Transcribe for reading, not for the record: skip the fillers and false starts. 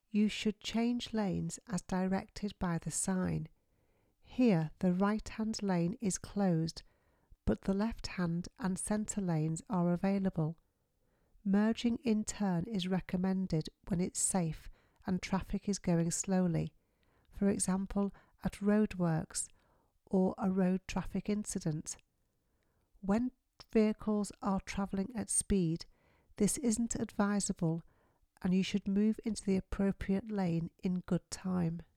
you should change lanes as directed by the sign. Here the right-hand lane is closed, but the left-hand and centre lanes are available. Merging in turn is recommended when it's safe and traffic is going slowly, for example at roadworks or a road traffic incident. When vehicles are travelling at speed, this isn't advisable and you should move into the appropriate lane in good time.